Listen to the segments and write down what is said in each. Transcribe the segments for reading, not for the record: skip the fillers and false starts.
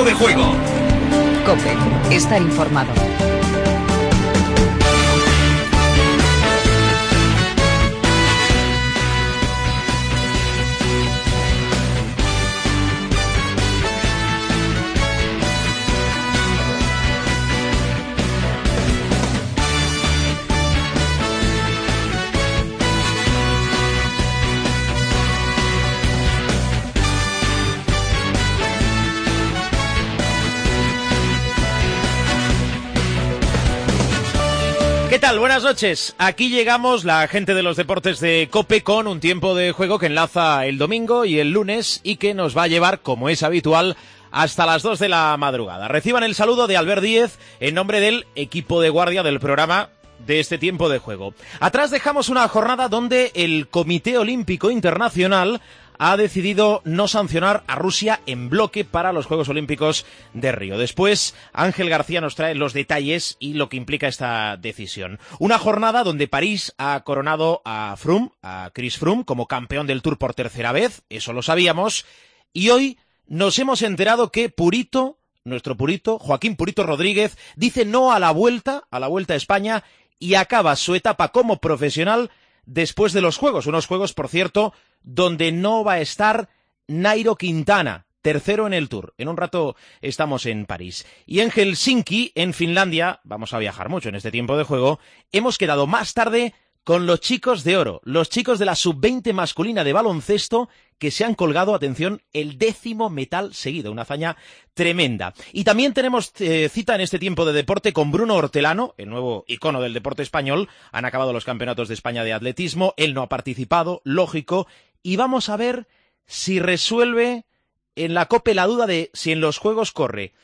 tiempo de juego. COPE. Estar informado. ¿Qué tal? Buenas noches. Aquí llegamos, la gente de los deportes de COPE, con un tiempo de juego que enlaza el domingo y el lunes y que nos va a llevar, como es habitual, hasta las 2 de la madrugada. Reciban el saludo de Albert Díez en nombre del equipo de guardia del programa de este tiempo de juego. Atrás dejamos una jornada donde el Comité Olímpico Internacional ha decidido no sancionar a Rusia en bloque para los Juegos Olímpicos de Río. Después, Ángel García nos trae los detalles y lo que implica esta decisión. Una jornada donde París ha coronado a Chris Froome, como campeón del Tour por tercera vez, eso lo sabíamos, y hoy nos hemos enterado que Purito, nuestro Purito, Joaquín Purito Rodríguez, dice no a la Vuelta a España y acaba su etapa como profesional después de los Juegos. Unos Juegos, por cierto, donde no va a estar Nairo Quintana, tercero en el Tour. En un rato estamos en París. Y en Helsinki, en Finlandia, vamos a viajar mucho en este tiempo de juego, hemos quedado más tarde con los chicos de oro, los chicos de la sub-20 masculina de baloncesto que se han colgado, atención, el 10º metal seguido, una hazaña tremenda. Y también tenemos cita en este tiempo de deporte con Bruno Hortelano, el nuevo icono del deporte español. Han acabado los campeonatos de España de atletismo, él no ha participado, lógico, y vamos a ver si resuelve en la COPE la duda de si en los Juegos corre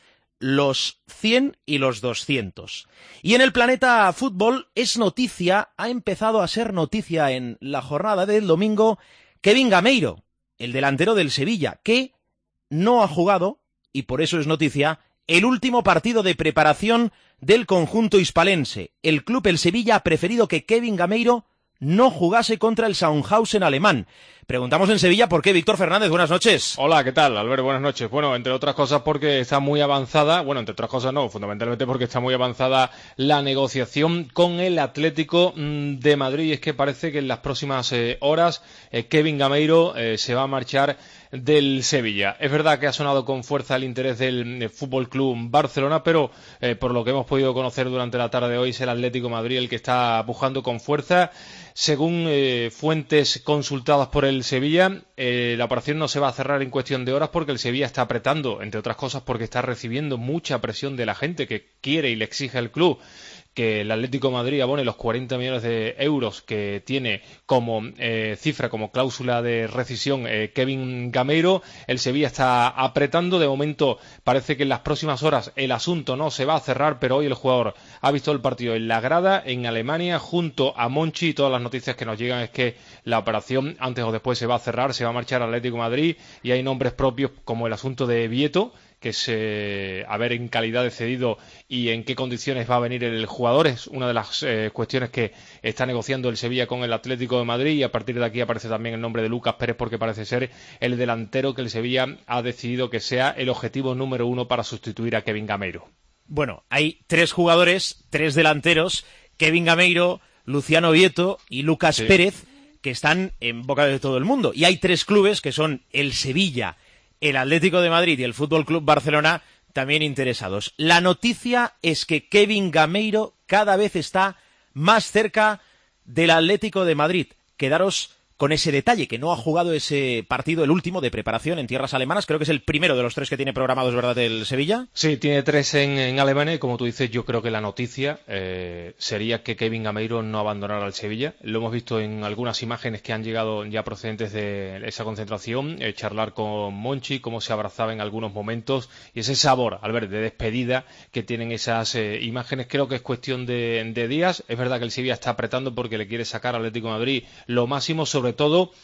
los 100 y los 200. Y en el Planeta Fútbol es noticia, ha empezado a ser noticia en la jornada del domingo, Kevin Gameiro, el delantero del Sevilla, que no ha jugado, y por eso es noticia, el último partido de preparación del conjunto hispalense. El club, el Sevilla, ha preferido que Kevin Gameiro no jugase contra el Sandhausen alemán. Preguntamos en Sevilla por qué. Víctor Fernández, buenas noches. Hola, ¿qué tal, Albert? Buenas noches. Bueno, entre otras cosas porque está muy avanzada, entre otras cosas no, fundamentalmente porque está muy avanzada la negociación con el Atlético de Madrid, y es que parece que en las próximas horas Kevin Gameiro se va a marchar del Sevilla. Es verdad que ha sonado con fuerza el interés del Fútbol Club Barcelona, pero por lo que hemos podido conocer durante la tarde de hoy es el Atlético de Madrid el que está pujando con fuerza. Según fuentes consultadas por el Sevilla, la operación no se va a cerrar en cuestión de horas porque el Sevilla está apretando, entre otras cosas porque está recibiendo mucha presión de la gente que quiere y le exige al club que el Atlético de Madrid abone los 40 millones de euros que tiene como cifra, como cláusula de rescisión Kevin Gameiro. El Sevilla está apretando. De momento parece que en las próximas horas el asunto no se va a cerrar, pero hoy el jugador ha visto el partido en la grada en Alemania junto a Monchi, y todas las noticias que nos llegan es que la operación antes o después se va a cerrar, se va a marchar al Atlético de Madrid, y hay nombres propios como el asunto de Vieto, que es a ver en calidad de cedido y en qué condiciones va a venir el jugador. Es una de las cuestiones que está negociando el Sevilla con el Atlético de Madrid, y a partir de aquí aparece también el nombre de Lucas Pérez porque parece ser el delantero que el Sevilla ha decidido que sea el objetivo número 1 para sustituir a Kevin Gameiro. Bueno, hay 3 jugadores, 3 delanteros, Kevin Gameiro, Luciano Vieto y Lucas Pérez, que están en boca de todo el mundo. Y hay 3 clubes que son el Sevilla, el Atlético de Madrid y el Fútbol Club Barcelona también interesados. La noticia es que Kevin Gameiro cada vez está más cerca del Atlético de Madrid. Quedaros con ese detalle, que no ha jugado ese partido, el último de preparación en tierras alemanas. Creo que es el primero de los 3 que tiene programados, ¿verdad, el Sevilla? Sí, tiene 3 en Alemania, y como tú dices, yo creo que la noticia sería que Kevin Gameiro no abandonara el Sevilla. Lo hemos visto en algunas imágenes que han llegado ya procedentes de esa concentración, charlar con Monchi, cómo se abrazaba en algunos momentos, y ese sabor, al ver, de despedida que tienen esas imágenes. Creo que es cuestión de días. Es verdad que el Sevilla está apretando porque le quiere sacar al Atlético de Madrid lo máximo, sobre todo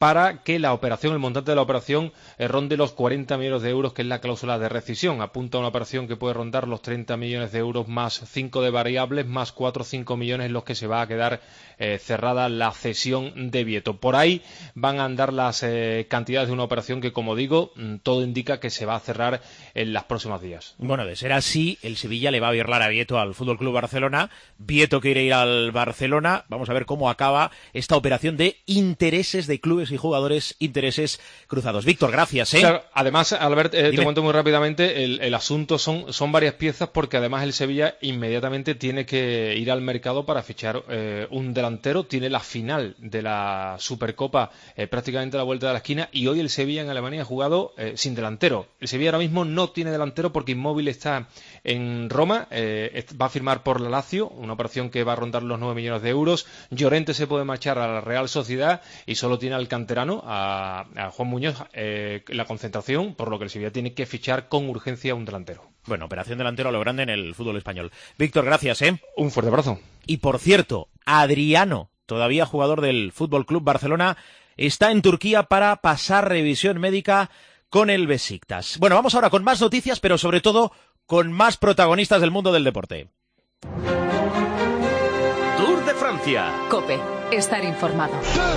para que la operación, el montante de la operación, ronde los 40 millones de euros, que es la cláusula de rescisión. Apunta a una operación que puede rondar los 30 millones de euros más 5 de variables, más 4 o 5 millones en los que se va a quedar cerrada la cesión de Vieto. Por ahí van a andar las cantidades de una operación que, como digo, todo indica que se va a cerrar en los próximos días. Bueno, de ser así, el Sevilla le va a birlar a Vieto al FC Barcelona. Vieto quiere ir al Barcelona. Vamos a ver cómo acaba esta operación de intereses de clubes y jugadores, intereses cruzados. Víctor, gracias. Claro, además, Albert, te cuento muy rápidamente, el asunto son varias piezas, porque además el Sevilla inmediatamente tiene que ir al mercado para fichar un delantero. Tiene la final de la Supercopa prácticamente a la vuelta de la esquina, y hoy el Sevilla en Alemania ha jugado sin delantero. El Sevilla ahora mismo no tiene delantero porque Immóvil está en Roma, va a firmar por la Lazio, una operación que va a rondar los 9 millones de euros. Llorente se puede marchar a la Real Sociedad y solo tiene al canterano, a Juan Muñoz, la concentración, por lo que el Sevilla tiene que fichar con urgencia un delantero. Bueno, operación delantero a lo grande en el fútbol español. Víctor, gracias. Un fuerte abrazo. Y por cierto, Adriano, todavía jugador del FC Barcelona, está en Turquía para pasar revisión médica con el Besiktas. Bueno, vamos ahora con más noticias, pero sobre todo con más protagonistas del mundo del deporte. Tour de Francia. COPE, estar informado.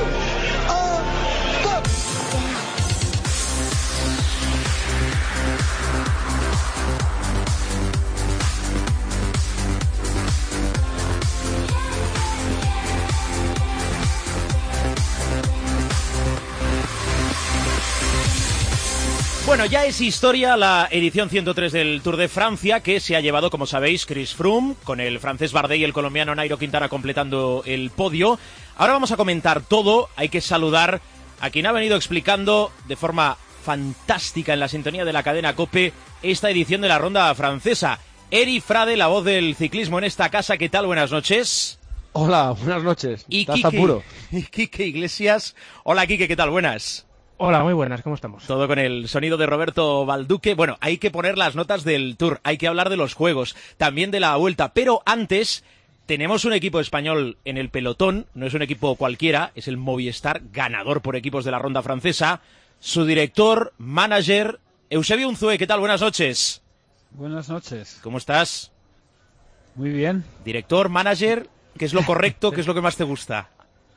Bueno, ya es historia la edición 103 del Tour de Francia, que se ha llevado, como sabéis, Chris Froome, con el francés Bardet y el colombiano Nairo Quintana completando el podio. Ahora vamos a comentar todo. Hay que saludar a quien ha venido explicando de forma fantástica en la sintonía de la cadena COPE esta edición de la ronda francesa. Eri Frade, la voz del ciclismo en esta casa. ¿Qué tal? Buenas noches. Hola, buenas noches. Y Quique Iglesias. Hola, Quique, ¿qué tal? Buenas. Hola, muy buenas, ¿cómo estamos? Todo con el sonido de Roberto Balduque. Bueno, hay que poner las notas del Tour, hay que hablar de los juegos, también de la Vuelta, pero antes tenemos un equipo español en el pelotón, no es un equipo cualquiera, es el Movistar, ganador por equipos de la ronda francesa. Su director, manager, Eusebio Unzué. ¿Qué tal? Buenas noches. Buenas noches. ¿Cómo estás? Muy bien. Director, manager, ¿qué es lo correcto? ¿Qué es lo que más te gusta?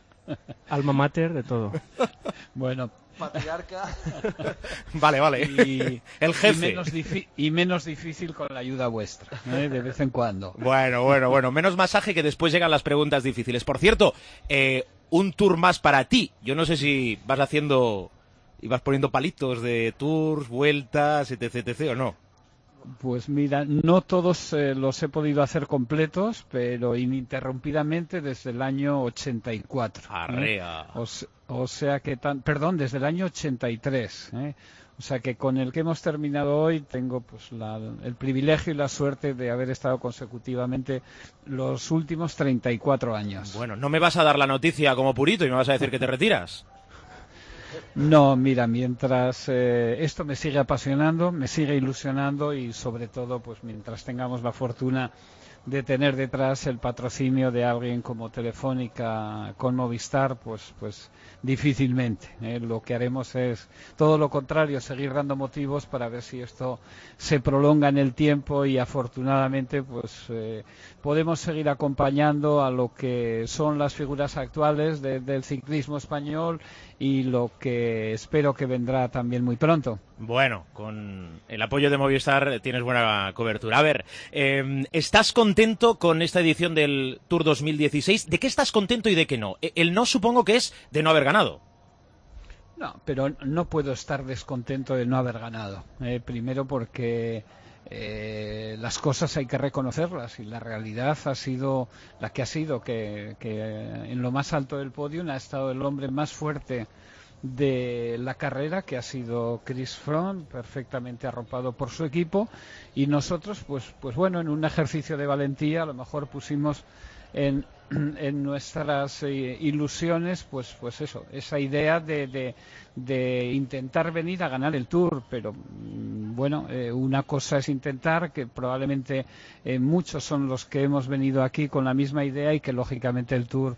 Alma mater, de todo. Bueno, patriarca. Vale. Y, el jefe. Y menos difícil con la ayuda vuestra, de vez en cuando. Bueno. Menos masaje, que después llegan las preguntas difíciles. Por cierto, un tour más para ti. Yo no sé si vas haciendo y vas poniendo palitos de tours, vueltas, etc. o no. Pues mira, no todos los he podido hacer completos, pero ininterrumpidamente desde el año 84. Arrea. O sea que desde el año 83. O sea que con el que hemos terminado hoy tengo pues el privilegio y la suerte de haber estado consecutivamente los últimos 34 años. Bueno, no me vas a dar la noticia como purito y me vas a decir que te retiras. No, mira, mientras esto me sigue apasionando, me sigue ilusionando y sobre todo, pues mientras tengamos la fortuna de tener detrás el patrocinio de alguien como Telefónica con Movistar, pues difícilmente. Lo que haremos es todo lo contrario, seguir dando motivos para ver si esto se prolonga en el tiempo y afortunadamente pues podemos seguir acompañando a lo que son las figuras actuales del ciclismo español y lo que espero que vendrá también muy pronto. Bueno, con el apoyo de Movistar tienes buena cobertura. A ver, ¿estás contento con esta edición del Tour 2016? ¿De qué estás contento y de qué no? El no supongo que es de no haber ganado. No, pero no puedo estar descontento de no haber ganado. Primero porque las cosas hay que reconocerlas y la realidad ha sido la que ha sido, que en lo más alto del podio ha estado el hombre más fuerte de la carrera, que ha sido Chris Froome, perfectamente arropado por su equipo, y nosotros pues bueno, en un ejercicio de valentía a lo mejor pusimos en nuestras ilusiones pues eso, esa idea de intentar venir a ganar el Tour, pero bueno, una cosa es intentar, que probablemente muchos son los que hemos venido aquí con la misma idea y que lógicamente el Tour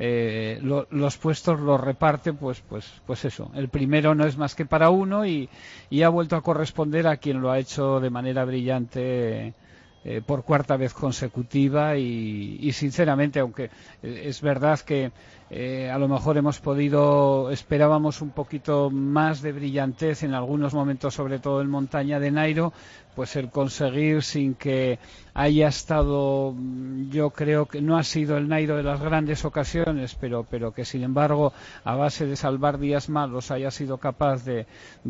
los puestos los reparte, pues eso. El primero no es más que para uno y ha vuelto a corresponder a quien lo ha hecho de manera brillante por cuarta vez consecutiva y sinceramente, aunque es verdad que a lo mejor esperábamos un poquito más de brillantez en algunos momentos, sobre todo en montaña de Nairo, pues el conseguir sin que haya estado, yo creo que no ha sido el Nairo de las grandes ocasiones, pero que sin embargo a base de salvar días malos haya sido capaz de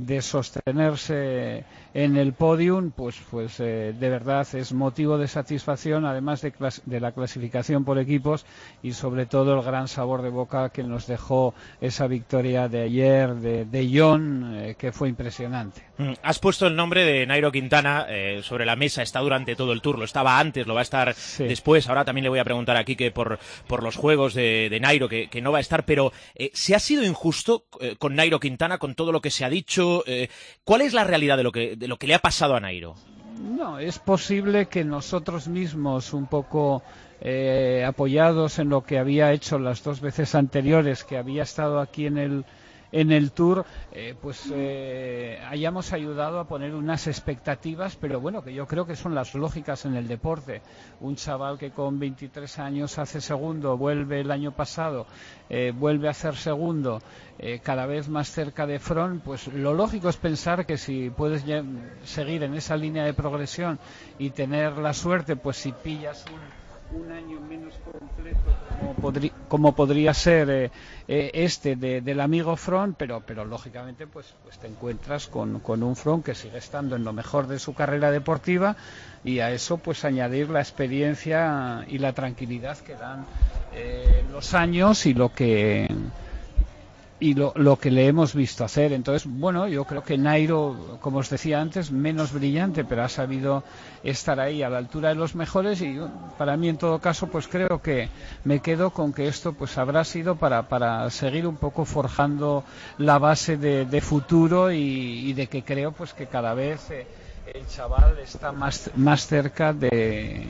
sostenerse en el podium, pues de verdad es motivo de satisfacción, además de la clasificación por equipos y sobre todo el gran sabor de boca que nos dejó esa victoria de ayer de Jon, que fue impresionante. Has puesto el nombre de Nairo Quintana sobre la mesa, está durante todo el Tour, lo estaba antes, lo va a estar después, ahora también le voy a preguntar a Quique por los juegos de Nairo, que no va a estar, pero ¿se ha sido injusto con Nairo Quintana, con todo lo que se ha dicho? ¿Cuál es la realidad de lo que le ha pasado a Nairo? No, es posible que nosotros mismos, un poco apoyados en lo que había hecho las dos veces anteriores, que había estado aquí en el Tour, hayamos ayudado a poner unas expectativas, pero bueno, que yo creo que son las lógicas en el deporte. Un chaval que con 23 años hace segundo, vuelve el año pasado, vuelve a hacer segundo, cada vez más cerca de Froome, pues lo lógico es pensar que si puedes seguir en esa línea de progresión y tener la suerte, pues si pillas un año menos completo como podría ser del amigo Froome, pero lógicamente pues te encuentras con un Froome que sigue estando en lo mejor de su carrera deportiva, y a eso pues añadir la experiencia y la tranquilidad que dan los años y lo que le hemos visto hacer. Entonces, bueno, yo creo que Nairo, como os decía antes, menos brillante, pero ha sabido estar ahí a la altura de los mejores, y para mí, en todo caso, pues creo que me quedo con que esto pues habrá sido para seguir un poco forjando la base de futuro y de que creo pues que cada vez el chaval está más cerca de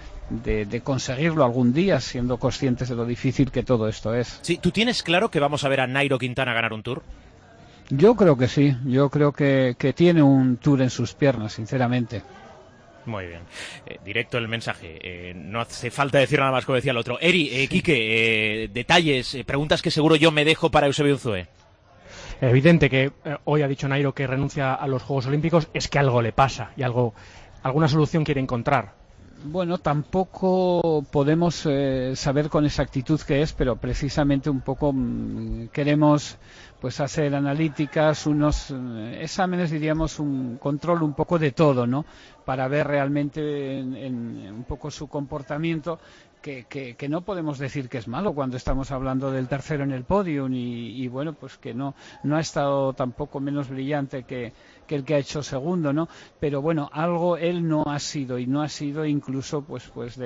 conseguirlo algún día, siendo conscientes de lo difícil que todo esto es. Sí, ¿tú tienes claro que vamos a ver a Nairo Quintana ganar un Tour? Yo creo que sí, yo creo que tiene un Tour en sus piernas, sinceramente. Muy bien. Directo el mensaje. No hace falta decir nada más, como decía el otro. Eri, Quique, detalles, preguntas que seguro yo me dejo para Eusebio Unzué. Evidente que hoy ha dicho Nairo que renuncia a los Juegos Olímpicos, es que algo le pasa y alguna solución quiere encontrar. Bueno, tampoco podemos saber con exactitud qué es, pero precisamente un poco queremos pues hacer analíticas, unos exámenes, diríamos, un control un poco de todo, ¿no? Para ver realmente en un poco su comportamiento, que no podemos decir que es malo cuando estamos hablando del tercero en el podium y bueno, pues que no ha estado tampoco menos brillante que el que ha hecho segundo, ¿no? Pero bueno, algo él no ha sido, y no ha sido incluso pues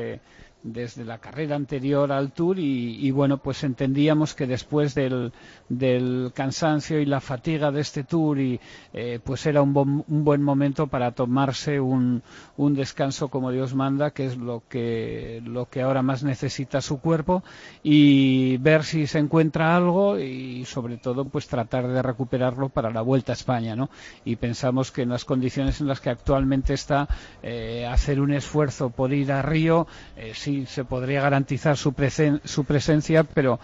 desde la carrera anterior al Tour, y bueno, pues entendíamos que después del cansancio y la fatiga de este Tour pues era un buen momento para tomarse un descanso como Dios manda, que es lo que ahora más necesita su cuerpo, y ver si se encuentra algo y sobre todo pues tratar de recuperarlo para la Vuelta a España, ¿no? Y pensamos que en las condiciones en las que actualmente está, hacer un esfuerzo por ir a Río, sí se podría garantizar su presencia, pero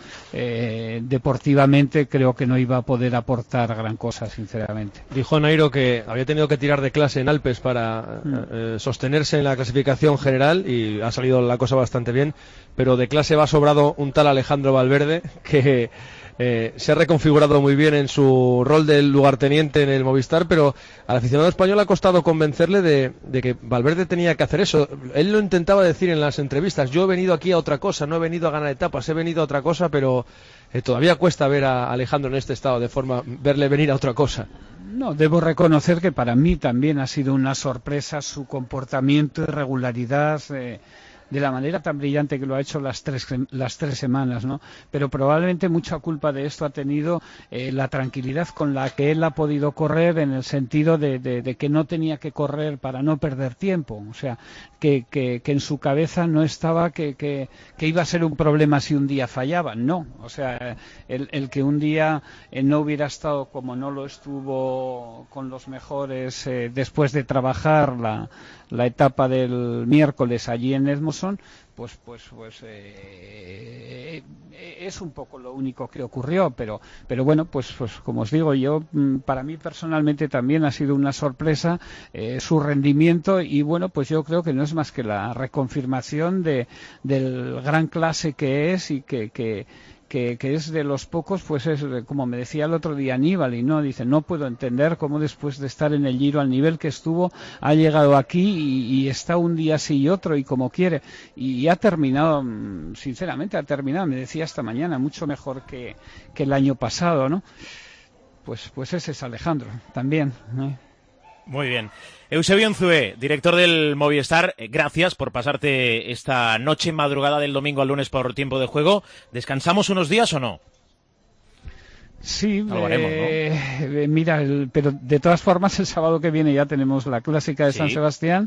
deportivamente creo que no iba a poder aportar gran cosa, sinceramente. Dijo Nairo que había tenido que tirar de clase en Alpes para sostenerse en la clasificación general, y ha salido la cosa bastante bien, pero de clase va sobrado un tal Alejandro Valverde, que se ha reconfigurado muy bien en su rol del lugarteniente en el Movistar, pero al aficionado español ha costado convencerle de que Valverde tenía que hacer eso. Él lo intentaba decir en las entrevistas: yo he venido aquí a otra cosa, no he venido a ganar etapas, he venido a otra cosa, pero todavía cuesta ver a Alejandro en este estado de forma, verle venir a otra cosa. No, debo reconocer que para mí también ha sido una sorpresa su comportamiento y regularidad de la manera tan brillante que lo ha hecho las tres semanas, ¿no? Pero probablemente mucha culpa de esto ha tenido la tranquilidad con la que él ha podido correr, en el sentido de que no tenía que correr para no perder tiempo, o sea, que en su cabeza no estaba que iba a ser un problema si un día fallaba, no, o sea, el que un día no hubiera estado como no lo estuvo con los mejores después de trabajar la etapa del miércoles allí en Edmonton, pues es un poco lo único que ocurrió, pero bueno, pues como os digo yo, para mí personalmente también ha sido una sorpresa su rendimiento, y bueno, pues yo creo que no es más que la reconfirmación del gran clase que es, y que es de los pocos, pues es como me decía el otro día Aníbal, y no, dice, no puedo entender cómo después de estar en el Giro al nivel que estuvo, ha llegado aquí y está un día sí y otro y como quiere, y ha terminado, sinceramente ha terminado, me decía esta mañana, mucho mejor que el año pasado, ¿no? Pues ese es Alejandro, también, ¿eh? Muy bien. Eusebio Unzué, director del Movistar, gracias por pasarte esta noche madrugada del domingo al lunes por tiempo de juego. ¿Descansamos unos días o no? Sí, lo haremos, ¿no? Mira, pero de todas formas el sábado que viene ya tenemos la clásica de Sí. San Sebastián,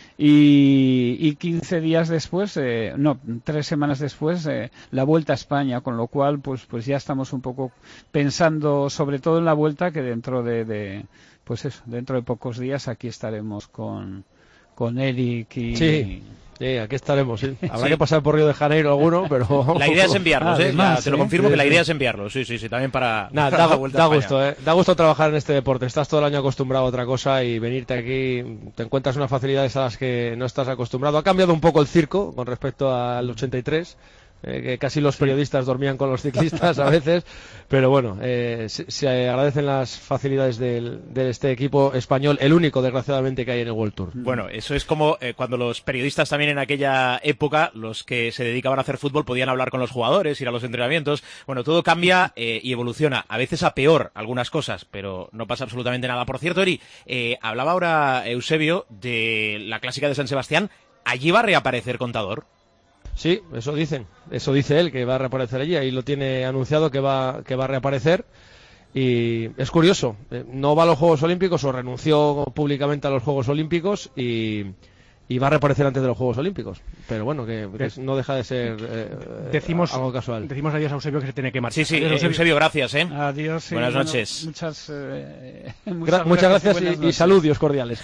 y 15 días después, 3 semanas después, la Vuelta a España, con lo cual pues ya estamos un poco pensando sobre todo en la Vuelta, que dentro de dentro de pocos días aquí estaremos con Eric y... Sí, aquí estaremos, sí. Habrá Sí. que pasar por Río de Janeiro alguno, pero... La idea es enviarlos, Además, ya te lo confirmo, que la idea es enviarlos. Sí, también para Nada, la Vuelta a da España. gusto, Da gusto trabajar en este deporte. Estás todo el año acostumbrado a otra cosa y venirte aquí, te encuentras unas facilidades a las que no estás acostumbrado. Ha cambiado un poco el circo con respecto al 83, que casi los periodistas dormían con los ciclistas a veces, pero bueno, se agradecen las facilidades de este equipo español, el único desgraciadamente que hay en el World Tour. Bueno, eso es como cuando los periodistas también en aquella época, los que se dedicaban a hacer fútbol, podían hablar con los jugadores, ir a los entrenamientos. Bueno, todo cambia y evoluciona, a veces a peor algunas cosas, pero no pasa absolutamente nada. Por cierto, Eri, hablaba ahora Eusebio de la clásica de San Sebastián. ¿Allí va a reaparecer Contador? Sí, eso dicen. Eso dice él, que va a reaparecer allí. Ahí lo tiene anunciado que va a reaparecer. Y es curioso. No va a los Juegos Olímpicos, o renunció públicamente a los Juegos Olímpicos, y va a reaparecer antes de los Juegos Olímpicos. Pero bueno, que no deja de ser algo casual. Decimos adiós a Eusebio, que se tiene que marchar. Sí, Adiós, Eusebio, gracias. Adiós. Buenas noches. Muchas gracias y saludos cordiales.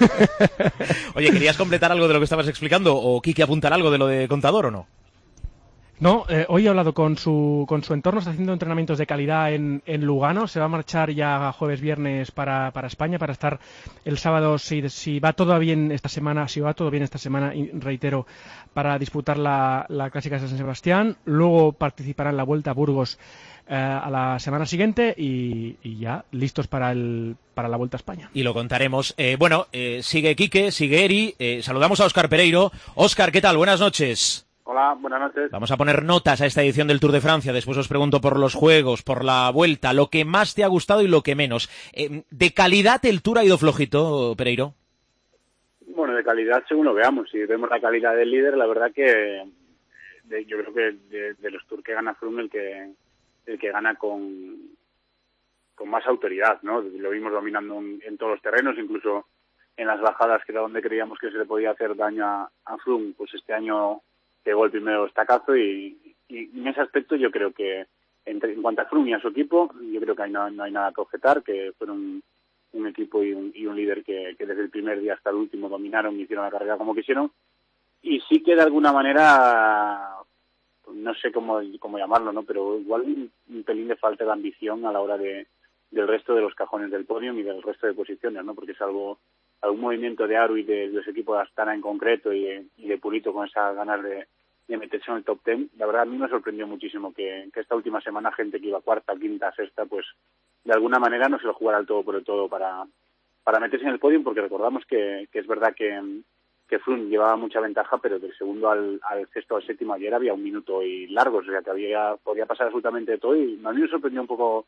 Oye, ¿querías completar algo de lo que estabas explicando, o Quique apuntar algo de lo de Contador o no? No, hoy he hablado con su entorno, está haciendo entrenamientos de calidad en Lugano, se va a marchar ya jueves, viernes para España, para estar el sábado, si va todo bien esta semana, y reitero, para disputar la clásica de San Sebastián. Luego participará en la Vuelta a Burgos a la semana siguiente, y ya listos para la Vuelta a España. Y lo contaremos. Sigue Quique, sigue Eri, saludamos a Óscar Pereiro. Óscar, ¿qué tal? Buenas noches. Hola, buenas noches. Vamos a poner notas a esta edición del Tour de Francia. Después os pregunto por los juegos, por la vuelta, lo que más te ha gustado y lo que menos. ¿De calidad el Tour ha ido flojito, Pereiro? Bueno, de calidad según lo veamos. Si vemos la calidad del líder, la verdad que yo creo que de los Tours que gana Froome el que gana con más autoridad, ¿no? Lo vimos dominando en todos los terrenos, incluso en las bajadas, que era donde creíamos que se le podía hacer daño a Froome, pues este año pegó el primero estacazo, y en ese aspecto yo creo que en cuanto a Froome y a su equipo, yo creo que no hay nada que objetar, que fueron un equipo y un líder que desde el primer día hasta el último dominaron y hicieron la carrera como quisieron, y sí que de alguna manera, no sé cómo llamarlo, ¿no? Pero igual un pelín de falta de ambición a la hora del resto de los cajones del podio y del resto de posiciones, ¿no? Porque salvo algún movimiento de Aru y de los equipos de Astana en concreto y de Purito con esas ganas de meterse en el top 10, la verdad a mí me sorprendió muchísimo que esta última semana gente que iba cuarta, quinta, sexta, pues de alguna manera no se lo jugara al todo por el todo para meterse en el podio, porque recordamos que es verdad que Froome llevaba mucha ventaja, pero del segundo al sexto al séptimo ayer había un minuto y largos, o sea que podía pasar absolutamente de todo, y a mí me sorprendió un poco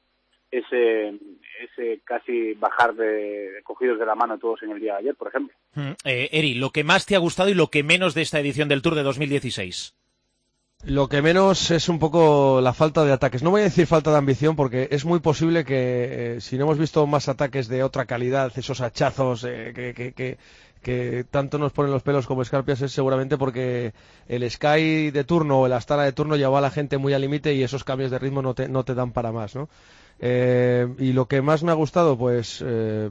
ese casi bajar de cogidos de la mano todos en el día de ayer, por ejemplo. Eri, ¿lo que más te ha gustado y lo que menos de esta edición del Tour de 2016? Lo que menos es un poco la falta de ataques. No voy a decir falta de ambición porque es muy posible que si no hemos visto más ataques de otra calidad, esos hachazos que tanto nos ponen los pelos como escarpias, es seguramente porque el Sky de turno o el Astana de turno lleva a la gente muy al límite y esos cambios de ritmo no te dan para más, ¿no? Y lo que más me ha gustado, pues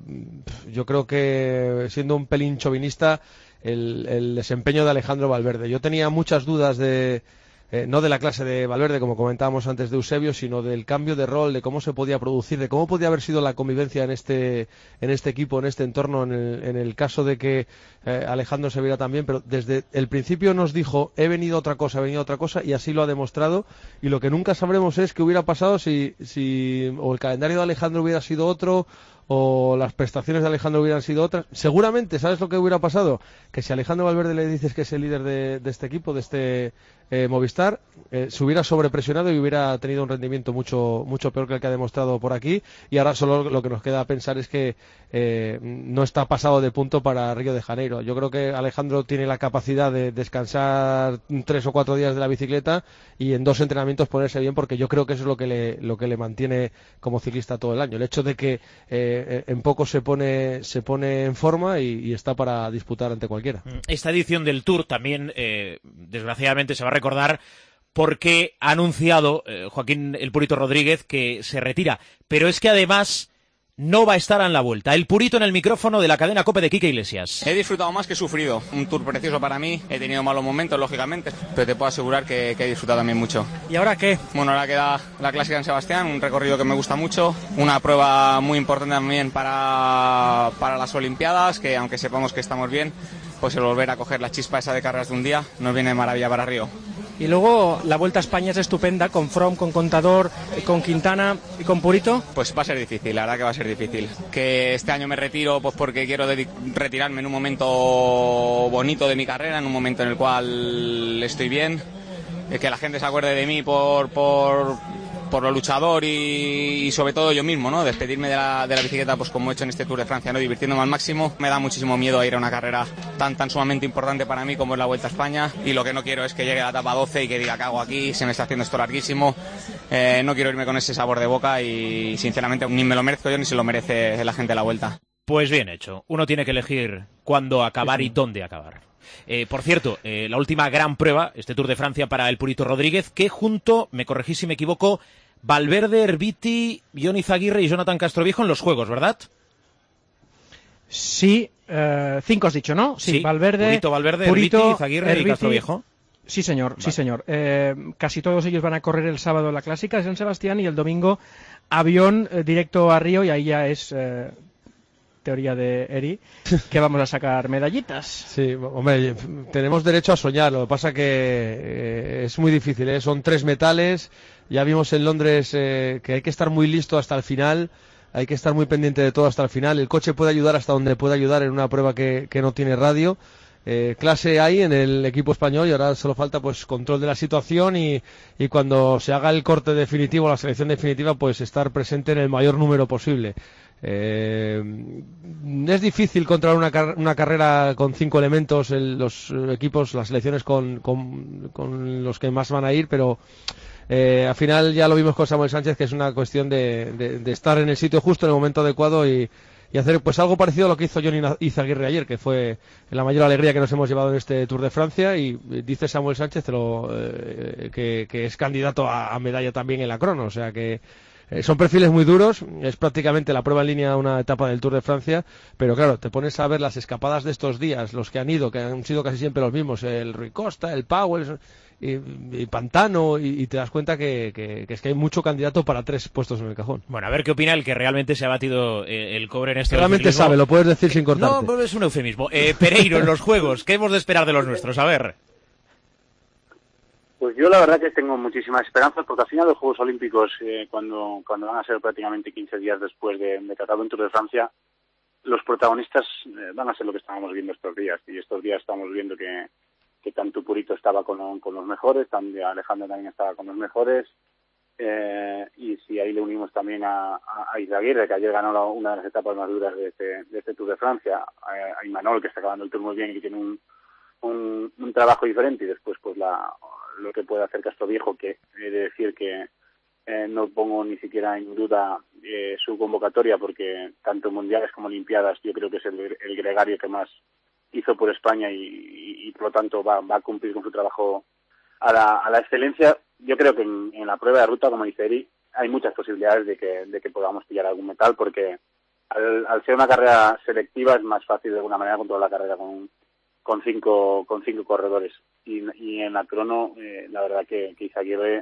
yo creo que, siendo un pelín chauvinista, el desempeño de Alejandro Valverde. Yo tenía muchas dudas no de la clase de Valverde, como comentábamos antes de Eusebio, sino del cambio de rol, de cómo se podía producir, de cómo podía haber sido la convivencia en este equipo, en este entorno, en el caso de que Alejandro se viera tan bien. Pero desde el principio nos dijo, he venido a otra cosa, y así lo ha demostrado. Y lo que nunca sabremos es qué hubiera pasado si o el calendario de Alejandro hubiera sido otro, o las prestaciones de Alejandro hubieran sido otras. Seguramente, ¿sabes lo que hubiera pasado? Que si a Alejandro Valverde le dices que es el líder de este equipo, de este Movistar, se hubiera sobrepresionado y hubiera tenido un rendimiento mucho peor que el que ha demostrado por aquí. Y ahora solo lo que nos queda pensar es que no está pasado de punto para Río de Janeiro. Yo creo que Alejandro tiene la capacidad de descansar 3 o 4 días de la bicicleta y en 2 entrenamientos ponerse bien, porque yo creo que eso es lo que le mantiene como ciclista todo el año. El hecho de que en poco se pone en forma y está para disputar ante cualquiera. Esta edición del Tour también, desgraciadamente, se va a recordar porque ha anunciado Joaquín El Purito Rodríguez que se retira. Pero es que además no va a estar en la vuelta. El Purito en el micrófono de la cadena COPE de Quique Iglesias. He disfrutado más que sufrido. Un Tour precioso para mí. He tenido malos momentos, lógicamente, pero te puedo asegurar que he disfrutado también mucho. ¿Y ahora qué? Bueno, ahora queda la Clásica en Sebastián, un recorrido que me gusta mucho. Una prueba muy importante también para las Olimpiadas, que aunque sepamos que estamos bien, pues el volver a coger la chispa esa de carreras de un día nos viene de maravilla para Río. Y luego la Vuelta a España es estupenda, con Froome, con Contador, con Quintana y con Purito. Pues va a ser difícil, la verdad que va a ser difícil. Que este año me retiro pues porque quiero retirarme en un momento bonito de mi carrera, en un momento en el cual estoy bien. Que la gente se acuerde de mí por lo luchador y sobre todo yo mismo, ¿no? Despedirme de la bicicleta, pues como he hecho en este Tour de Francia, ¿no? Divirtiéndome al máximo. Me da muchísimo miedo a ir a una carrera tan sumamente importante para mí como es la Vuelta a España, y lo que no quiero es que llegue la etapa 12 y que diga, ¿qué hago aquí? Se me está haciendo esto larguísimo. No quiero irme con ese sabor de boca y sinceramente ni me lo merezco yo ni se lo merece la gente de la Vuelta. Pues bien hecho. Uno tiene que elegir cuándo acabar y dónde acabar. Por cierto, la última gran prueba, este Tour de Francia para El Purito Rodríguez, que junto, me corregí si me equivoco, Valverde, Herbiti, Jon Izaguirre y Jonathan Castroviejo en los Juegos, ¿verdad? Sí, 5 has dicho, ¿no? Sí, Valverde, Purito, Herbiti, Izaguirre y Castroviejo. Sí, señor, vale. Sí, señor. Casi todos ellos van a correr el sábado en la Clásica de San Sebastián y el domingo avión directo a Río, y ahí ya es teoría de Eri, que vamos a sacar medallitas. Sí, hombre, tenemos derecho a soñar, lo que pasa que es muy difícil, ¿eh? Son 3 metales, ya vimos en Londres que hay que estar muy listo hasta el final, hay que estar muy pendiente de todo hasta el final. El coche puede ayudar hasta donde puede ayudar en una prueba que no tiene radio. Clase hay en el equipo español y ahora solo falta pues control de la situación y cuando se haga el corte definitivo, la selección definitiva, pues estar presente en el mayor número posible. Es difícil controlar una carrera con 5 elementos, los equipos, las selecciones con los que más van a ir, pero al final ya lo vimos con Samuel Sánchez, que es una cuestión de estar en el sitio justo en el momento adecuado y hacer pues algo parecido a lo que hizo Jon Izaguirre ayer, que fue la mayor alegría que nos hemos llevado en este Tour de Francia. Y dice Samuel Sánchez que es candidato a medalla también en la crono, o sea que son perfiles muy duros, es prácticamente la prueba en línea una etapa del Tour de Francia, pero claro, te pones a ver las escapadas de estos días, los que han ido, que han sido casi siempre los mismos, el Rui Costa, el Powell y Pantano, y te das cuenta que es que hay mucho candidato para 3 puestos en el cajón. Bueno, a ver qué opina el que realmente se ha batido el cobre en este realmente eufemismo. sabe, lo puedes decir sin cortarte. No, pues es un eufemismo. Pereiro, en los Juegos, ¿qué hemos de esperar de los nuestros? A ver. Pues yo la verdad que tengo muchísimas esperanzas, porque al final los Juegos Olímpicos, cuando van a ser prácticamente 15 días después de tratar un Tour de Francia, los protagonistas van a ser lo que estábamos viendo estos días. Y estos días estamos viendo que tanto Purito estaba con los mejores, también Alejandro también estaba con los mejores. y si ahí le unimos también a Izaguirre, que ayer ganó una de las etapas más duras de este Tour de Francia, a Imanol, que está acabando el Tour muy bien y que tiene un trabajo diferente, y después pues lo que puede hacer Castroviejo, que he de decir que no pongo ni siquiera en duda su convocatoria, porque tanto mundiales como olimpiadas yo creo que es el gregario que más hizo por España y por lo tanto va a cumplir con su trabajo a la excelencia. Yo creo que en la prueba de ruta, como dice Eri, hay muchas posibilidades de que podamos pillar algún metal, porque al ser una carrera selectiva es más fácil de alguna manera controlar la carrera con cinco corredores, y en la crono la verdad que Izaguirre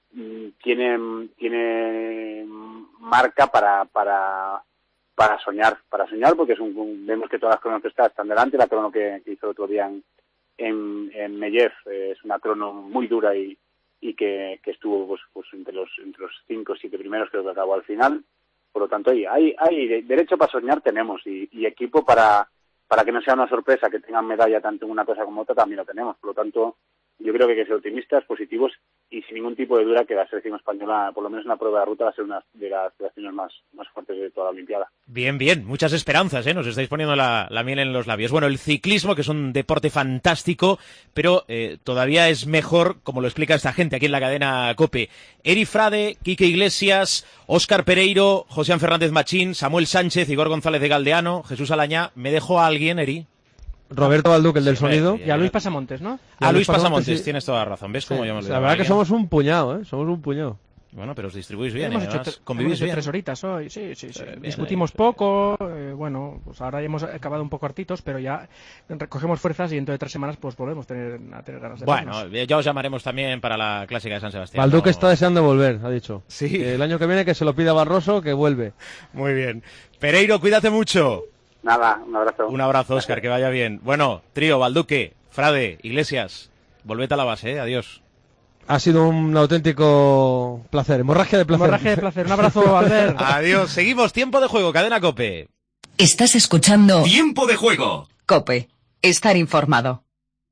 tiene marca para soñar, porque vemos que todas las cronos que están delante. La crono que hizo el otro día en Mellev es una crono muy dura y que estuvo pues entre los 5 o 7 primeros, creo que acabó al final. Por lo tanto, hay derecho para soñar tenemos, y equipo para que no sea una sorpresa que tengan medalla tanto en una cosa como otra, también lo tenemos. Por lo tanto, yo creo que hay que ser optimistas, positivos, y sin ningún tipo de duda que la selección española, por lo menos en la prueba de ruta, va a ser una de las selecciones más fuertes de toda la Olimpiada. Bien, muchas esperanzas, nos estáis poniendo la miel en los labios. Bueno, el ciclismo, que es un deporte fantástico, pero todavía es mejor, como lo explica esta gente aquí en la cadena COPE. Eri Frade, Quique Iglesias, Óscar Pereiro, José Fernández Machín, Samuel Sánchez, Igor González de Galdeano, Jesús Alañá. ¿Me dejo a alguien, Eri? Roberto Balduque, el del sonido. Y a Luis Pasamontes, ¿no? A Luis Pasamontes, sí. Tienes toda la razón. ¿Ves cómo yo me olvido? La verdad que somos un puñado, Somos un puñado. Bueno, pero os distribuís bien, hemos convivís hecho bien. 3 horitas hoy, sí. Bien, Discutimos poco, bueno, pues ahora ya hemos acabado un poco hartitos, pero ya recogemos fuerzas y dentro de 3 semanas pues volvemos a tener ganas de Bueno, vernos. ya os llamaremos también para la clásica de San Sebastián. Balduque está deseando volver, ha dicho. Sí. Que el año que viene que se lo pida Barroso, que vuelve. Muy bien. Pereiro, cuídate mucho. Nada, un abrazo. Un abrazo, Óscar, que vaya bien. Bueno, trío, Balduque, Frade, Iglesias, volvete a la base, adiós. Ha sido un auténtico placer, hemorragia de placer. Un abrazo, Albert. Adiós, seguimos, tiempo de juego, cadena COPE. Estás escuchando Tiempo de juego. COPE. Estar informado.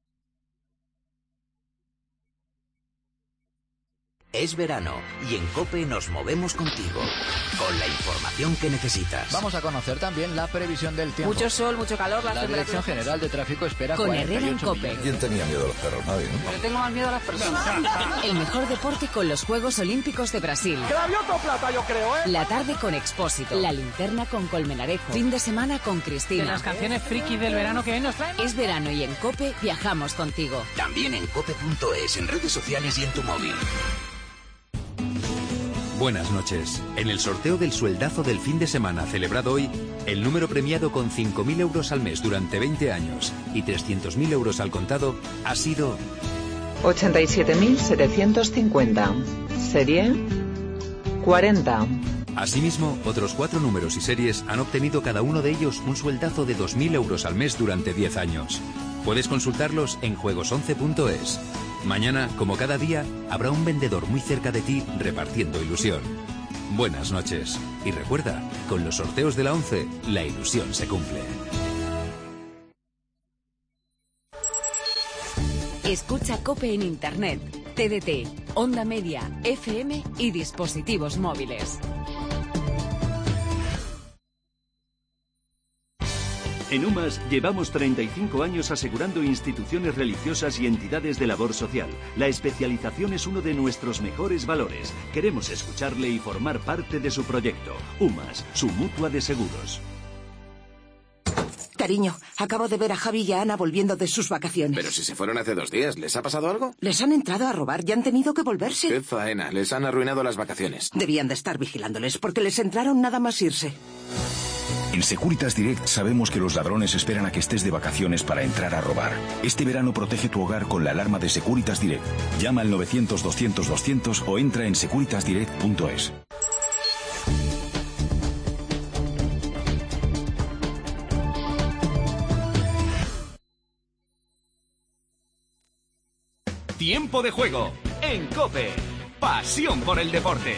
Es verano y en COPE nos movemos contigo, con la información que necesitas. Vamos a conocer también la previsión del tiempo. Mucho sol, mucho calor. La Dirección General de Tráfico espera con Herrera en COPE. ¿Quién tenía miedo a los perros? Nadie, ¿no? Yo tengo más miedo a las personas. El mejor deporte con los Juegos Olímpicos de Brasil. Plata, yo creo, La tarde con Expósito. La linterna con Colmenarejo. Fin de semana con Cristina. De las canciones friki del verano que hoy nos traen. Es verano y en COPE viajamos contigo. También en cope.es, en redes sociales y en tu móvil. Buenas noches. En el sorteo del sueldazo del fin de semana celebrado hoy, el número premiado con 5.000 euros al mes durante 20 años y 300.000 euros al contado ha sido 87.750. Serie 40. Asimismo, otros 4 números y series han obtenido cada uno de ellos un sueldazo de 2.000 euros al mes durante 10 años. Puedes consultarlos en juegos11.es. Mañana, como cada día, habrá un vendedor muy cerca de ti repartiendo ilusión. Buenas noches. Y recuerda, con los sorteos de la 11, la ilusión se cumple. Escucha COPE en Internet, TDT, Onda Media, FM y dispositivos móviles. En UMAS llevamos 35 años asegurando instituciones religiosas y entidades de labor social. La especialización es uno de nuestros mejores valores. Queremos escucharle y formar parte de su proyecto. UMAS, su mutua de seguros. Cariño, acabo de ver a Javi y a Ana volviendo de sus vacaciones. Pero si se fueron hace 2 días, ¿les ha pasado algo? Les han entrado a robar y han tenido que volverse. ¡Qué faena! Les han arruinado las vacaciones. Debían de estar vigilándoles porque les entraron nada más irse. En Securitas Direct sabemos que los ladrones esperan a que estés de vacaciones para entrar a robar. Este verano protege tu hogar con la alarma de Securitas Direct. Llama al 900-200-200 o entra en securitasdirect.es. Tiempo de juego en COPE. Pasión por el deporte.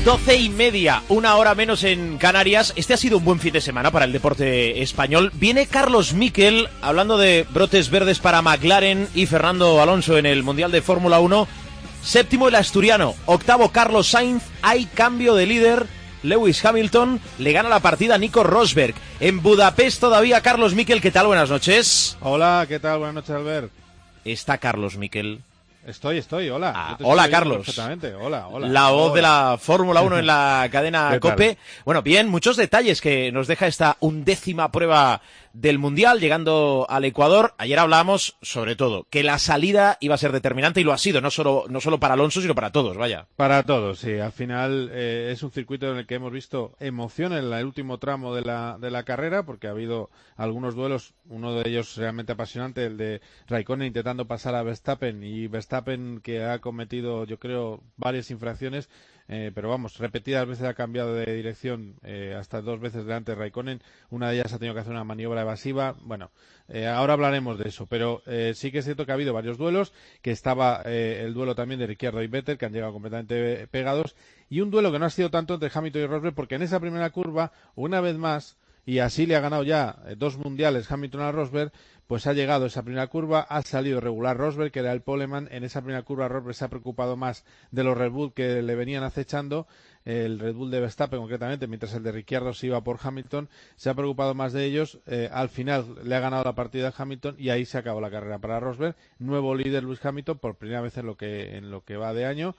12:30, 1 hora menos en Canarias. Este ha sido un buen fin de semana para el deporte español. Viene Carlos Miquel hablando de brotes verdes para McLaren y Fernando Alonso en el Mundial de Fórmula 1. Séptimo el asturiano, octavo Carlos Sainz. Hay cambio de líder. Lewis Hamilton le gana la partida a Nico Rosberg. En Budapest todavía Carlos Miquel. ¿Qué tal? Buenas noches. Hola, ¿qué tal? Buenas noches, Albert. Está Carlos Miquel. Estoy, hola. Hola, Carlos. Perfectamente, hola. La voz de la Fórmula 1 en la cadena COPE. Bueno, bien, muchos detalles que nos deja esta 11ª prueba del Mundial, llegando al Ecuador. Ayer hablábamos, sobre todo, que la salida iba a ser determinante y lo ha sido, no solo para Alonso, sino para todos, vaya. Para todos, sí. Al final es un circuito en el que hemos visto emoción en el último tramo de la carrera, porque ha habido algunos duelos, uno de ellos realmente apasionante, el de Raikkonen intentando pasar a Verstappen, y Verstappen que ha cometido, yo creo, varias infracciones, pero vamos, repetidas veces ha cambiado de dirección, hasta 2 veces delante de Raikkonen. Una de ellas ha tenido que hacer una maniobra evasiva. Bueno, ahora hablaremos de eso, pero sí que es cierto que ha habido varios duelos, que estaba el duelo también de Ricciardo y Vettel, que han llegado completamente pegados, y un duelo que no ha sido tanto entre Hamilton y Rosberg, porque en esa primera curva, una vez más, y así le ha ganado ya 2 mundiales Hamilton a Rosberg, pues ha llegado esa primera curva, ha salido regular Rosberg, que era el poleman. En esa primera curva Rosberg se ha preocupado más de los Red Bull que le venían acechando, el Red Bull de Verstappen concretamente, mientras el de Ricciardo se iba por Hamilton, se ha preocupado más de ellos. Al final le ha ganado la partida a Hamilton y ahí se acabó la carrera para Rosberg. Nuevo líder Lewis Hamilton por primera vez en lo que va de año,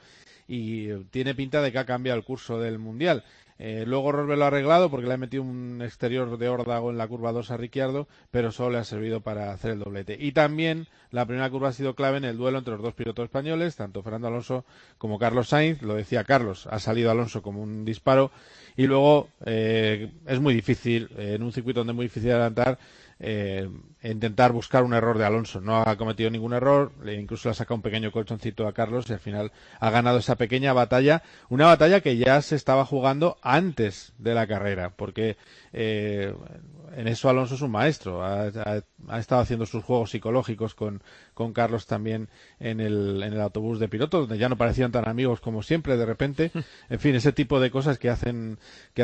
y tiene pinta de que ha cambiado el curso del Mundial. Luego Rosberg lo ha arreglado porque le ha metido un exterior de órdago en la curva 2 a Ricciardo, pero solo le ha servido para hacer el doblete. Y también la primera curva ha sido clave en el duelo entre los dos pilotos españoles, tanto Fernando Alonso como Carlos Sainz. Lo decía Carlos, ha salido Alonso como un disparo, y luego es muy difícil, en un circuito donde es muy difícil adelantar, intentar buscar un error de Alonso. No ha cometido ningún error, incluso le ha sacado un pequeño colchoncito a Carlos, y al final ha ganado esa pequeña batalla, una batalla que ya se estaba jugando antes de la carrera, porque en eso Alonso es un maestro. Ha estado haciendo sus juegos psicológicos con Carlos también en el autobús de pilotos, donde ya no parecían tan amigos como siempre de repente. En fin, ese tipo de cosas que hacen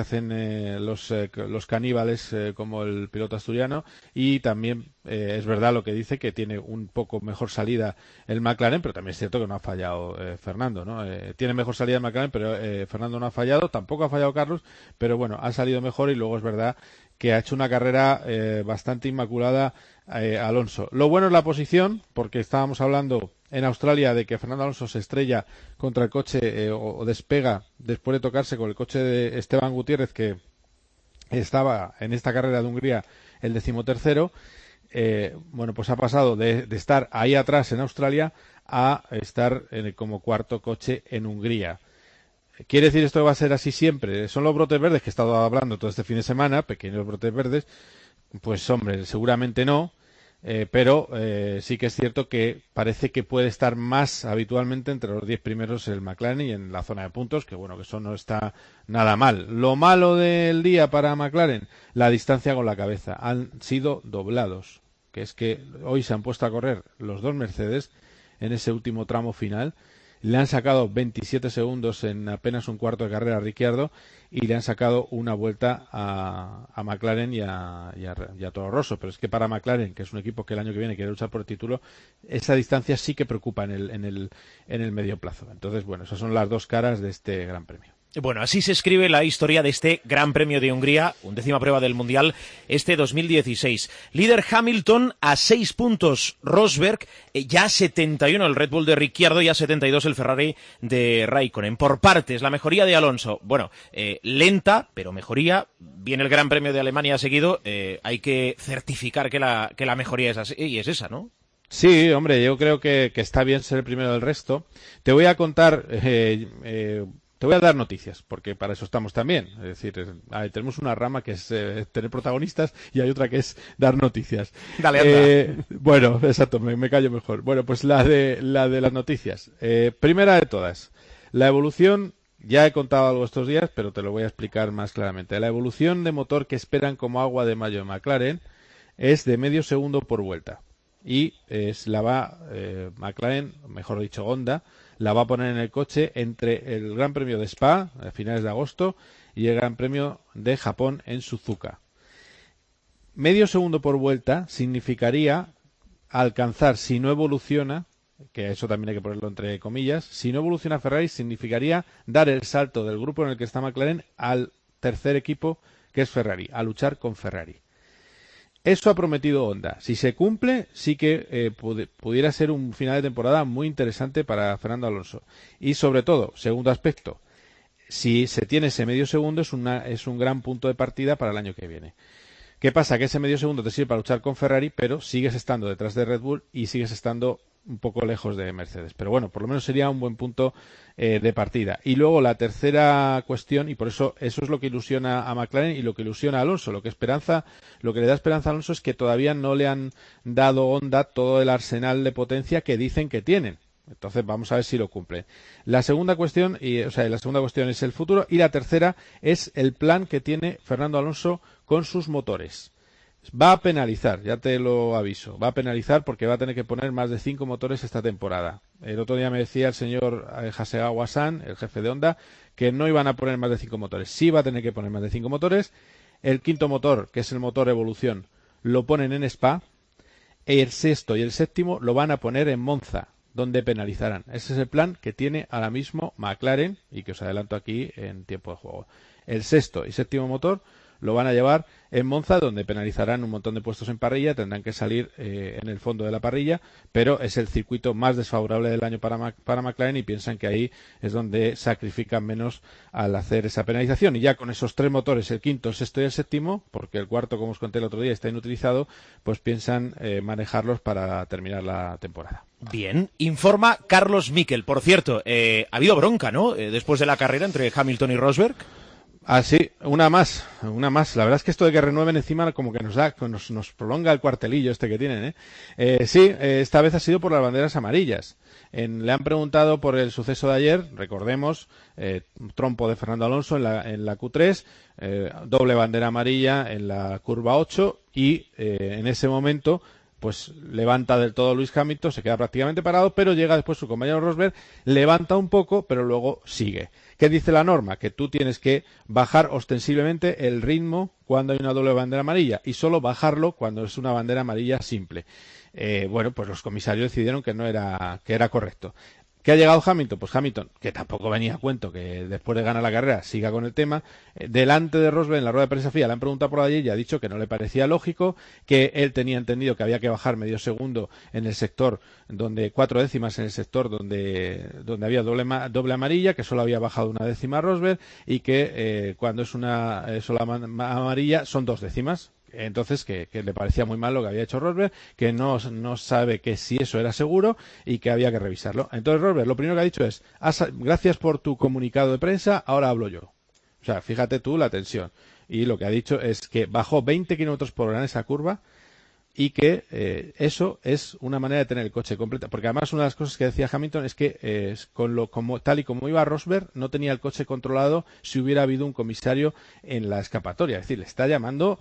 los caníbales, como el piloto asturiano. Y también es verdad lo que dice, que tiene un poco mejor salida el McLaren, pero también es cierto que no ha fallado Fernando, ¿no? Tiene mejor salida el McLaren, pero Fernando no ha fallado, tampoco ha fallado Carlos, pero bueno, ha salido mejor. Y luego es verdad que ha hecho una carrera bastante inmaculada Alonso. Lo bueno es la posición, porque estábamos hablando en Australia de que Fernando Alonso se estrella contra el coche o despega después de tocarse con el coche de Esteban Gutiérrez, que estaba en esta carrera de Hungría el 13º. Bueno, pues ha pasado de estar ahí atrás en Australia a estar como cuarto coche en Hungría. ¿Quiere decir esto que va a ser así siempre? ¿Son los brotes verdes que he estado hablando todo este fin de semana, pequeños brotes verdes? Pues hombre, seguramente no, pero sí que es cierto que parece que puede estar más habitualmente entre los 10 primeros el McLaren y en la zona de puntos, que bueno, que eso no está nada mal. Lo malo del día para McLaren, la distancia con la cabeza. Han sido doblados, que es que hoy se han puesto a correr los dos Mercedes en ese último tramo final. Le han sacado 27 segundos en apenas un cuarto de carrera a Ricciardo, y le han sacado una vuelta a McLaren y a Toro Rosso. Pero es que para McLaren, que es un equipo que el año que viene quiere luchar por el título, esa distancia sí que preocupa en el medio plazo. Entonces, bueno, esas son las dos caras de este Gran Premio. Bueno, así se escribe la historia de este Gran Premio de Hungría, 11ª prueba del Mundial, este 2016. Líder Hamilton a 6 puntos, Rosberg, ya 71 el Red Bull de Ricciardo, ya 72 el Ferrari de Raikkonen. Por partes, la mejoría de Alonso, bueno, lenta, pero mejoría. Viene el Gran Premio de Alemania seguido, hay que certificar que la mejoría es así, y es esa, ¿no? Sí, hombre, yo creo que está bien ser el primero del resto. Te voy a contar... Te voy a dar noticias, porque para eso estamos también. Es decir, tenemos una rama que es tener protagonistas, y hay otra que es dar noticias. Dale, anda. Bueno, exacto, me callo mejor. Bueno, pues la de las noticias. Primera de todas, la evolución, ya he contado algo estos días, pero te lo voy a explicar más claramente. La evolución de motor que esperan como agua de mayo en McLaren es de medio segundo por vuelta. Y McLaren, mejor dicho Honda, la va a poner en el coche entre el Gran Premio de Spa, a finales de agosto, y el Gran Premio de Japón en Suzuka. Medio segundo por vuelta significaría alcanzar, si no evoluciona, que eso también hay que ponerlo entre comillas, si no evoluciona Ferrari, significaría dar el salto del grupo en el que está McLaren al tercer equipo, que es Ferrari, a luchar con Ferrari. Eso ha prometido Honda. Si se cumple, sí que pudiera ser un final de temporada muy interesante para Fernando Alonso. Y sobre todo, segundo aspecto, si se tiene ese medio segundo es un gran punto de partida para el año que viene. ¿Qué pasa? Que ese medio segundo te sirve para luchar con Ferrari, pero sigues estando detrás de Red Bull y sigues estando un poco lejos de Mercedes. Pero bueno, por lo menos sería un buen punto de partida. Y luego la tercera cuestión, y por eso es lo que ilusiona a McLaren y lo que ilusiona a Alonso. Lo que le da esperanza a Alonso es que todavía no le han dado Honda todo el arsenal de potencia que dicen que tienen. Entonces vamos a ver si lo cumple. La segunda cuestión es el futuro, y la tercera es el plan que tiene Fernando Alonso con sus motores. Va a penalizar, ya te lo aviso, va a penalizar porque va a tener que poner más de 5 motores esta temporada. El otro día me decía el señor Hasegawa-san, el jefe de Honda, que no iban a poner más de 5 motores. Sí va a tener que poner más de 5 motores. El quinto motor, que es el motor Evolución, lo ponen en Spa. El sexto y el séptimo lo van a poner en Monza, donde penalizarán. Ese es el plan que tiene ahora mismo McLaren y que os adelanto aquí en tiempo de juego. El sexto y séptimo motor lo van a llevar en Monza, donde penalizarán un montón de puestos en parrilla, tendrán que salir en el fondo de la parrilla, pero es el circuito más desfavorable del año para McLaren y piensan que ahí es donde sacrifican menos al hacer esa penalización. Y ya con esos 3 motores, el quinto, el sexto y el séptimo, porque el cuarto, como os conté el otro día, está inutilizado, pues piensan manejarlos para terminar la temporada. Bien, informa Carlos Miquel. Por cierto, ha habido bronca, ¿no? Después de la carrera entre Hamilton y Rosberg. Ah, sí, una más. La verdad es que esto de que renueven encima como que nos prolonga el cuartelillo este que tienen, Sí, esta vez ha sido por las banderas amarillas. Le han preguntado por el suceso de ayer, recordemos, trompo de Fernando Alonso en la Q3, doble bandera amarilla en la curva 8 y en ese momento pues levanta del todo Lewis Hamilton, se queda prácticamente parado, pero llega después su compañero Rosberg, levanta un poco, pero luego sigue. ¿Qué dice la norma? Que tú tienes que bajar ostensiblemente el ritmo cuando hay una doble bandera amarilla y solo bajarlo cuando es una bandera amarilla simple. Bueno, pues los comisarios decidieron que era correcto. ¿Qué ha llegado Hamilton? Pues Hamilton, que tampoco venía a cuento que después de ganar la carrera siga con el tema, delante de Rosberg en la rueda de prensa FIA le han preguntado por allí y ha dicho que no le parecía lógico, que él tenía entendido que había que bajar medio segundo en el sector, 4 décimas en el sector donde había doble amarilla, que solo había bajado 1 décima Rosberg y que cuando es una sola amarilla son 2 décimas. Entonces que le parecía muy mal lo que había hecho Rosberg, que no sabe que si eso era seguro y que había que revisarlo. Entonces Rosberg lo primero que ha dicho es: gracias por tu comunicado de prensa, ahora hablo yo. O sea, fíjate tú la tensión. Y lo que ha dicho es que bajó 20 km por hora en esa curva y que eso es una manera de tener el coche completo. Porque además una de las cosas que decía Hamilton es que tal y como iba Rosberg, no tenía el coche controlado si hubiera habido un comisario en la escapatoria. Es decir, le está llamando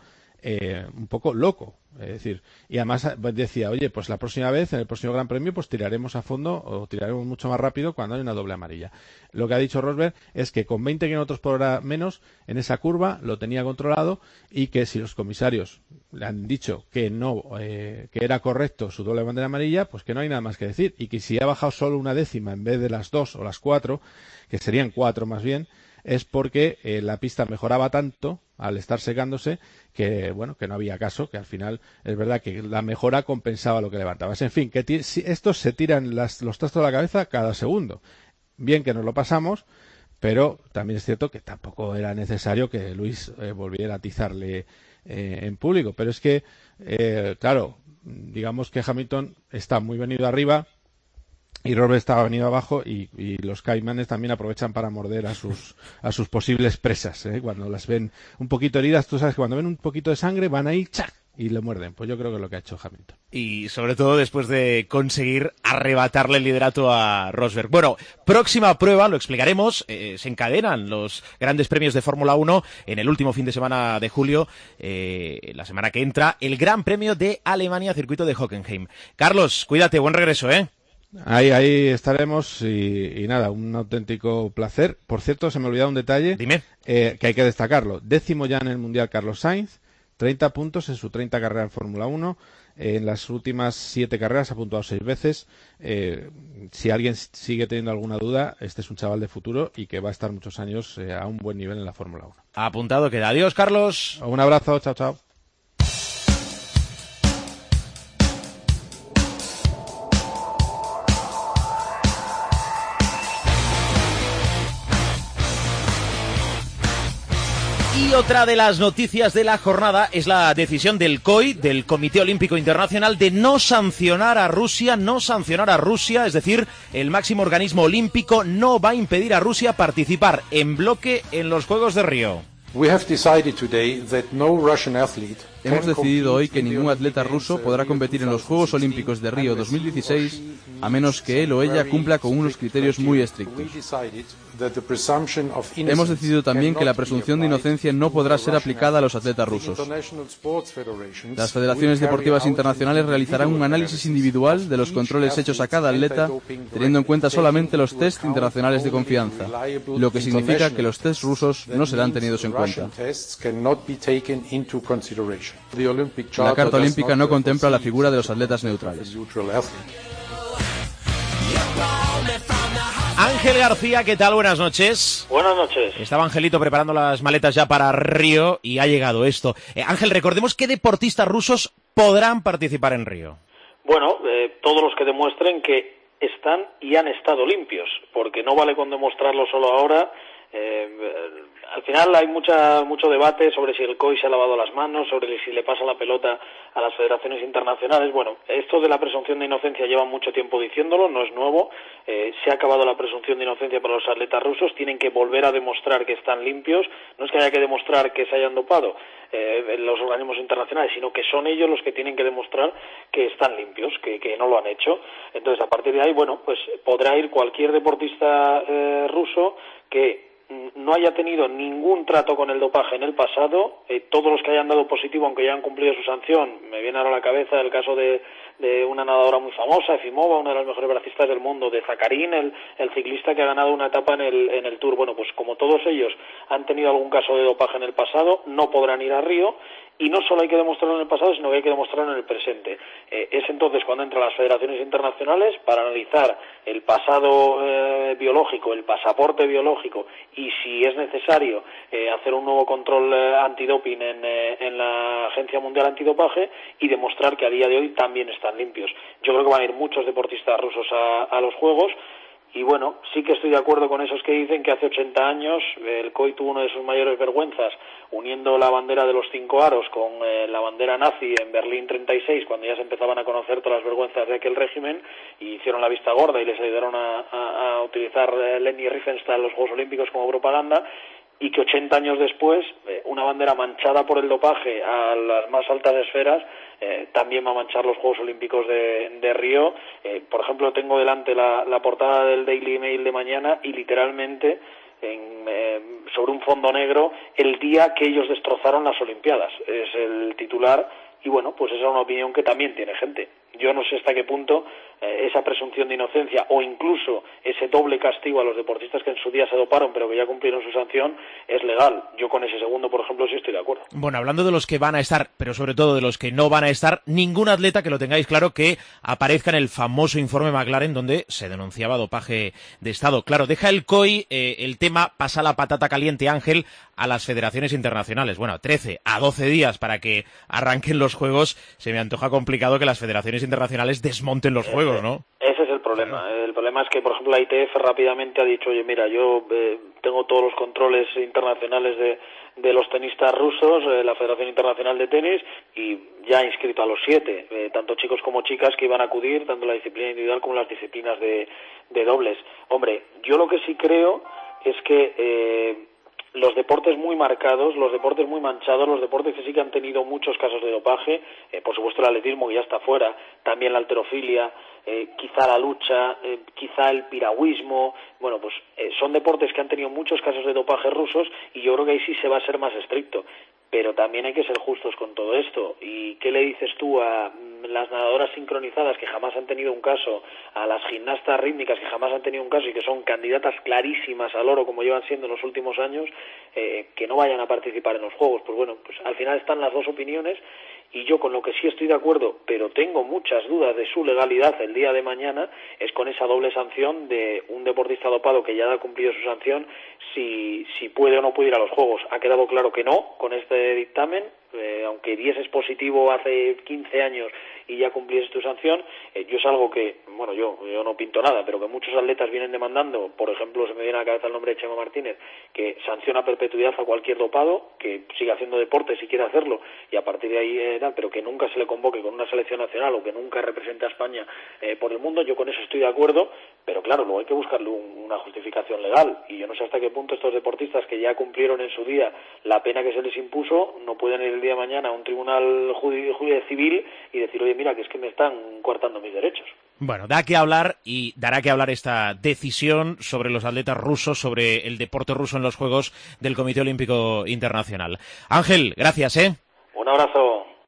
un poco loco, es decir, y además decía, oye, pues la próxima vez, en el próximo Gran Premio, pues tiraremos a fondo o tiraremos mucho más rápido cuando hay una doble amarilla. Lo que ha dicho Rosberg es que con 20 km por hora menos en esa curva lo tenía controlado y que si los comisarios le han dicho que no, que era correcto su doble bandera amarilla, pues que no hay nada más que decir, y que si ha bajado solo 1 décima en vez de las 2 o las 4, que serían 4 más bien, es porque la pista mejoraba tanto al estar secándose que no había caso, que al final es verdad que la mejora compensaba lo que levantabas. En fin, que estos se tiran los trastos a la cabeza cada segundo. Bien que nos lo pasamos, pero también es cierto que tampoco era necesario que Luis volviera a atizarle en público. Pero es que, claro, digamos que Hamilton está muy venido arriba y Rosberg estaba venido abajo y los caimanes también aprovechan para morder a sus posibles presas, cuando las ven un poquito heridas. Tú sabes que cuando ven un poquito de sangre van ahí ¡chac! Y le muerden. Pues yo creo que es lo que ha hecho Hamilton. Y sobre todo después de conseguir arrebatarle el liderato a Rosberg. Bueno, próxima prueba, lo explicaremos, se encadenan los grandes premios de Fórmula 1 en el último fin de semana de julio, la semana que entra, el Gran Premio de Alemania, circuito de Hockenheim. Carlos, cuídate, buen regreso, Ahí estaremos y nada, un auténtico placer. Por cierto, se me ha olvidado un detalle. Dime. Que hay que destacarlo. 10º ya en el Mundial Carlos Sainz, 30 puntos en su 30 carrera en Fórmula 1. En las últimas 7 carreras ha puntuado 6 veces. Si alguien sigue teniendo alguna duda, este es un chaval de futuro y que va a estar muchos años a un buen nivel en la Fórmula 1. Apuntado queda. Adiós, Carlos. Un abrazo, chao, chao. Y otra de las noticias de la jornada es la decisión del COI, del Comité Olímpico Internacional, de no sancionar a Rusia, es decir, el máximo organismo olímpico no va a impedir a Rusia participar en bloque en los Juegos de Río. Hemos decidido hoy que ningún atleta ruso podrá competir en los Juegos Olímpicos de Río 2016 a menos que él o ella cumpla con unos criterios muy estrictos. Hemos decidido también que la presunción de inocencia no podrá ser aplicada a los atletas rusos. Las federaciones deportivas internacionales realizarán un análisis individual de los controles hechos a cada atleta, teniendo en cuenta solamente los test internacionales de confianza, lo que significa que los test rusos no serán tenidos en cuenta. La Carta Olímpica no contempla la figura de los atletas neutrales. Ángel García, ¿qué tal? Buenas noches. Buenas noches. Estaba Angelito preparando las maletas ya para Río y ha llegado esto. Ángel, recordemos qué deportistas rusos podrán participar en Río. Bueno, todos los que demuestren que están y han estado limpios, porque no vale con demostrarlo solo ahora. Al final hay mucho debate sobre si el COI se ha lavado las manos, sobre si le pasa la pelota a las federaciones internacionales. Bueno, esto de la presunción de inocencia lleva mucho tiempo diciéndolo, no es nuevo. Se ha acabado la presunción de inocencia para los atletas rusos, tienen que volver a demostrar que están limpios. No es que haya que demostrar que se hayan dopado en los organismos internacionales, sino que son ellos los que tienen que demostrar que están limpios, que no lo han hecho. Entonces, a partir de ahí, bueno, pues podrá ir cualquier deportista ruso que no haya tenido ningún trato con el dopaje en el pasado. Todos los que hayan dado positivo, aunque ya han cumplido su sanción, me viene ahora a la cabeza el caso de una nadadora muy famosa, Efimova, una de las mejores bracistas del mundo, de Zakarin, el ciclista que ha ganado una etapa en el Tour. Bueno, pues como todos ellos han tenido algún caso de dopaje en el pasado, no podrán ir a Río. Y no solo hay que demostrarlo en el pasado, sino que hay que demostrarlo en el presente. Es entonces cuando entran las federaciones internacionales para analizar el pasado biológico, el pasaporte biológico, y si es necesario hacer un nuevo control antidoping en la Agencia Mundial Antidopaje y demostrar que a día de hoy también están limpios. Yo creo que van a ir muchos deportistas rusos a los Juegos. Y bueno, sí que estoy de acuerdo con esos que dicen que hace 80 años el COI tuvo una de sus mayores vergüenzas uniendo la bandera de los 5 aros con la bandera nazi en Berlín 36, cuando ya se empezaban a conocer todas las vergüenzas de aquel régimen, y hicieron la vista gorda y les ayudaron a utilizar Leni Riefenstahl en los Juegos Olímpicos como propaganda. Y que 80 años después, una bandera manchada por el dopaje a las más altas esferas también va a manchar los Juegos Olímpicos de Río. Por ejemplo, tengo delante la portada del Daily Mail de mañana y literalmente sobre un fondo negro, el día que ellos destrozaron las Olimpiadas. Es el titular. Y bueno, pues esa es una opinión que también tiene gente. Yo no sé hasta qué punto esa presunción de inocencia o incluso ese doble castigo a los deportistas que en su día se doparon pero que ya cumplieron su sanción es legal. Yo con ese segundo, por ejemplo, sí estoy de acuerdo. Bueno, hablando de los que van a estar, pero sobre todo de los que no van a estar, ningún atleta, que lo tengáis claro, que aparezca en el famoso informe McLaren donde se denunciaba dopaje de Estado. Claro, deja el COI el tema, pasa la patata caliente, Ángel, a las federaciones internacionales. Bueno, 13 a 12 días para que arranquen los Juegos, se me antoja complicado que las federaciones internacionales desmonten los Juegos, ¿no? Ese es el problema. El problema es que, por ejemplo, la ITF rápidamente ha dicho, oye, mira, yo tengo todos los controles internacionales de los tenistas rusos, la Federación Internacional de Tenis, y ya ha inscrito a los 7, tanto chicos como chicas que iban a acudir, tanto la disciplina individual como las disciplinas de dobles. Hombre, yo lo que sí creo es que los deportes muy marcados, los deportes muy manchados, los deportes que sí que han tenido muchos casos de dopaje, por supuesto el atletismo que ya está fuera, también la halterofilia, quizá la lucha, quizá el piragüismo, bueno, pues son deportes que han tenido muchos casos de dopaje rusos y yo creo que ahí sí se va a ser más estricto. Pero también hay que ser justos con todo esto. ¿Y qué le dices tú a las nadadoras sincronizadas que jamás han tenido un caso, a las gimnastas rítmicas que jamás han tenido un caso y que son candidatas clarísimas al oro como llevan siendo en los últimos años, que no vayan a participar en los Juegos. Pues bueno, pues al final están las dos opiniones, y yo con lo que sí estoy de acuerdo, pero tengo muchas dudas de su legalidad el día de mañana, es con esa doble sanción de un deportista dopado que ya ha cumplido su sanción, si puede o no puede ir a los Juegos. Ha quedado claro que no con este dictamen, aunque dieses positivo hace 15 años y ya cumpliese tu sanción, yo es algo que, bueno, yo no pinto nada, pero que muchos atletas vienen demandando. Por ejemplo, se me viene a la cabeza el nombre de Chema Martínez, que sanciona a perpetuidad a cualquier dopado, que siga haciendo deporte si quiere hacerlo, y a partir de ahí pero que nunca se le convoque con una selección nacional o que nunca represente a España por el mundo. Yo con eso estoy de acuerdo, pero claro, luego hay que buscarle una justificación legal, y yo no sé hasta qué punto estos deportistas que ya cumplieron en su día la pena que se les impuso no pueden ir el día de mañana a un tribunal civil y decir, oye, mira, que es que me están coartando mis derechos. Bueno, da que hablar y dará que hablar esta decisión sobre los atletas rusos, sobre el deporte ruso en los Juegos del Comité Olímpico Internacional. Ángel, gracias, Un abrazo.